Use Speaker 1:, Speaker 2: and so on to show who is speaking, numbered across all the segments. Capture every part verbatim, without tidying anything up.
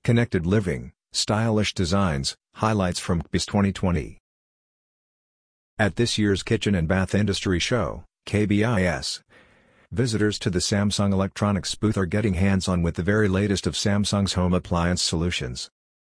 Speaker 1: Connected living, stylish designs, highlights from C B I S twenty twenty. At this year's Kitchen and Bath Industry Show, K B I S, visitors to the Samsung Electronics booth are getting hands-on with the very latest of Samsung's home appliance solutions.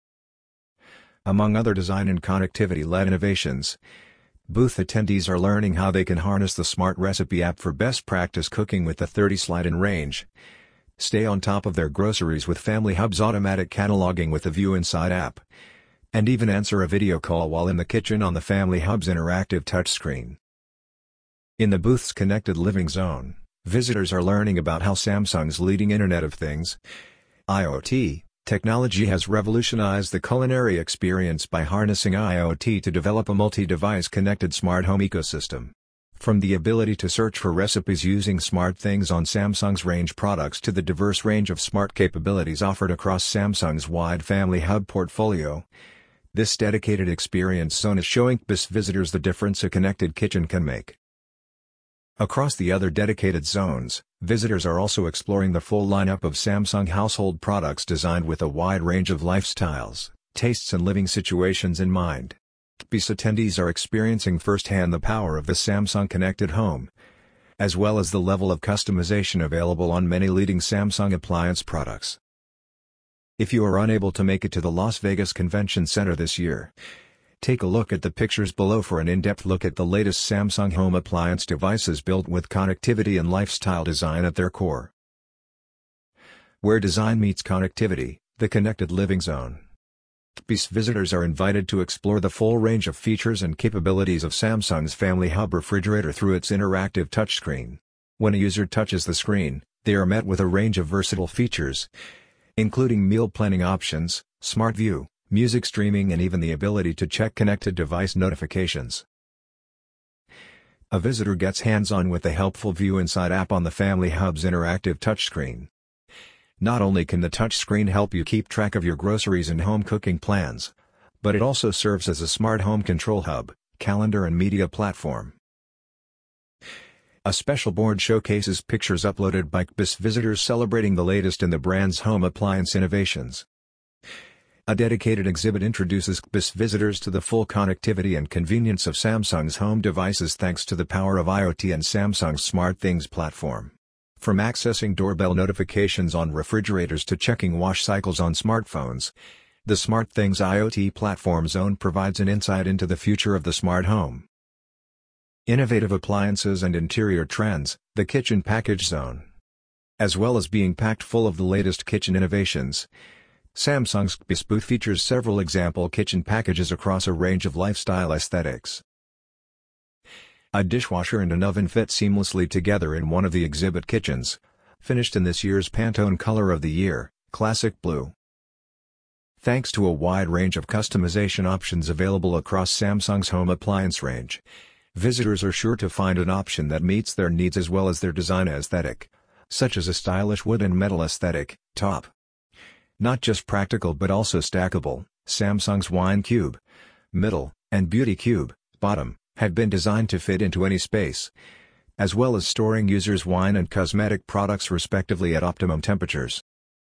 Speaker 1: Among other design and connectivity-led innovations, booth attendees are learning how they can harness the Smart Recipe app for best practice cooking with the thirty slide in range, stay on top of their groceries with Family Hub's automatic cataloging with the View Inside app, and even answer a video call while in the kitchen on the Family Hub's interactive touchscreen. In the booth's Connected Living Zone, visitors are learning about how Samsung's leading Internet of Things (I O T) technology has revolutionized the culinary experience by harnessing I O T to develop a multi-device connected smart home ecosystem. From the ability to search for recipes using SmartThings on Samsung's range products to the diverse range of smart capabilities offered across Samsung's wide Family Hub portfolio, this dedicated experience zone is showing C B I S visitors the difference a connected kitchen can make. Across the other dedicated zones, visitors are also exploring the full lineup of Samsung household products designed with a wide range of lifestyles, tastes and living situations in mind. C B I S attendees are experiencing firsthand the power of the Samsung Connected Home, as well as the level of customization available on many leading Samsung appliance products. If you are unable to make it to the Las Vegas Convention Center this year, take a look at the pictures below for an in-depth look at the latest Samsung home appliance devices built with connectivity and lifestyle design at their core. Where design meets connectivity, the Connected Living Zone. C B I S visitors are invited to explore the full range of features and capabilities of Samsung's Family Hub refrigerator through its interactive touchscreen. When a user touches the screen, they are met with a range of versatile features, including meal planning options, Smart View, music streaming and even the ability to check connected device notifications. A visitor gets hands-on with the helpful View Inside app on the Family Hub's interactive touchscreen. Not only can the touchscreen help you keep track of your groceries and home cooking plans, but it also serves as a smart home control hub, calendar and media platform. A special board showcases pictures uploaded by C B I S visitors celebrating the latest in the brand's home appliance innovations. A dedicated exhibit introduces C B I S visitors to the full connectivity and convenience of Samsung's home devices thanks to the power of I O T and Samsung's SmartThings platform. From accessing doorbell notifications on refrigerators to checking wash cycles on smartphones, the SmartThings I O T platform zone provides an insight into the future of the smart home. Innovative appliances and interior trends, the Kitchen Package Zone. As well as being packed full of the latest kitchen innovations, Samsung's C B I S booth features several example kitchen packages across a range of lifestyle aesthetics. A dishwasher and an oven fit seamlessly together in one of the exhibit kitchens, finished in this year's Pantone Color of the Year, Classic Blue. Thanks to a wide range of customization options available across Samsung's home appliance range, visitors are sure to find an option that meets their needs as well as their design aesthetic, such as a stylish wood and metal aesthetic, top. Not just practical but also stackable, Samsung's Wine Cube, middle, and Beauty Cube, bottom, have been designed to fit into any space, as well as storing users' wine and cosmetic products respectively at optimum temperatures.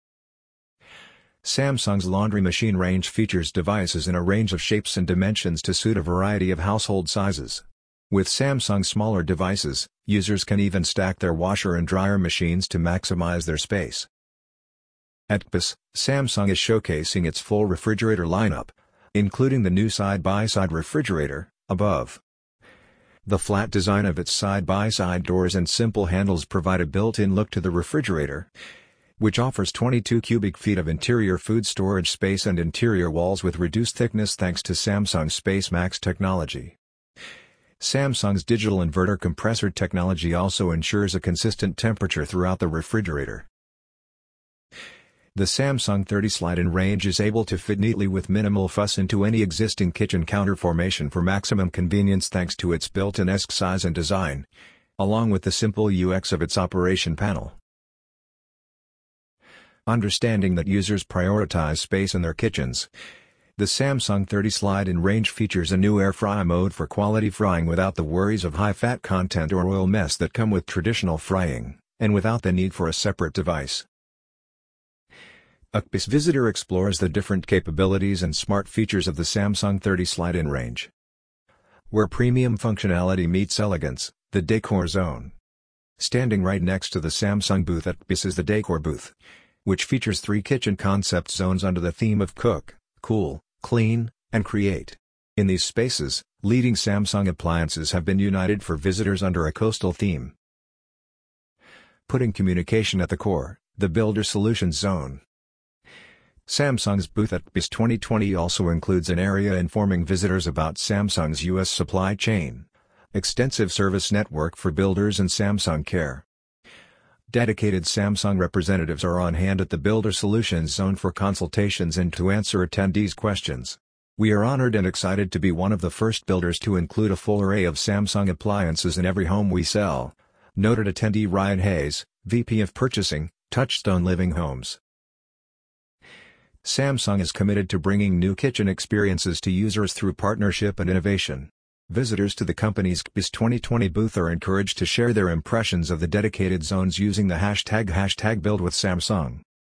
Speaker 1: Samsung's laundry machine range features devices in a range of shapes and dimensions to suit a variety of household sizes. With Samsung's smaller devices, users can even stack their washer and dryer machines to maximize their space. At C B I S, Samsung is showcasing its full refrigerator lineup, including the new side-by-side refrigerator, above. The flat design of its side-by-side doors and simple handles provide a built-in look to the refrigerator, which offers twenty-two cubic feet of interior food storage space and interior walls with reduced thickness thanks to Samsung's SpaceMax technology. Samsung's digital inverter compressor technology also ensures a consistent temperature throughout the refrigerator. The Samsung thirty slide in range is able to fit neatly with minimal fuss into any existing kitchen counter formation for maximum convenience thanks to its built-in esque size and design, along with the simple U X of its operation panel. Understanding that users prioritize space in their kitchens, the Samsung thirty slide in range features a new air fry mode for quality frying without the worries of high-fat content or oil mess that come with traditional frying, and without the need for a separate device. A C B I S visitor explores the different capabilities and smart features of the Samsung thirty slide-in range. Where premium functionality meets elegance, the Decor Zone. Standing right next to the Samsung booth at C B I S is the Decor booth, which features three kitchen concept zones under the theme of Cook, Cool, Clean, and Create. In these spaces, leading Samsung appliances have been united for visitors under a coastal theme. Putting communication at the core, the Builder Solutions Zone. Samsung's booth at C B I S twenty twenty also includes an area informing visitors about Samsung's U S supply chain, extensive service network for builders and Samsung Care. Dedicated Samsung representatives are on hand at the Builder Solutions Zone for consultations and to answer attendees' questions. We are honored and excited to be one of the first builders to include a full array of Samsung appliances in every home we sell, noted attendee Ryan Hayes, V P of Purchasing, Touchstone Living Homes. Samsung is committed to bringing new kitchen experiences to users through partnership and innovation. Visitors to the company's C B I S twenty twenty booth are encouraged to share their impressions of the dedicated zones using the hashtag hashtag BuildWithSamsung.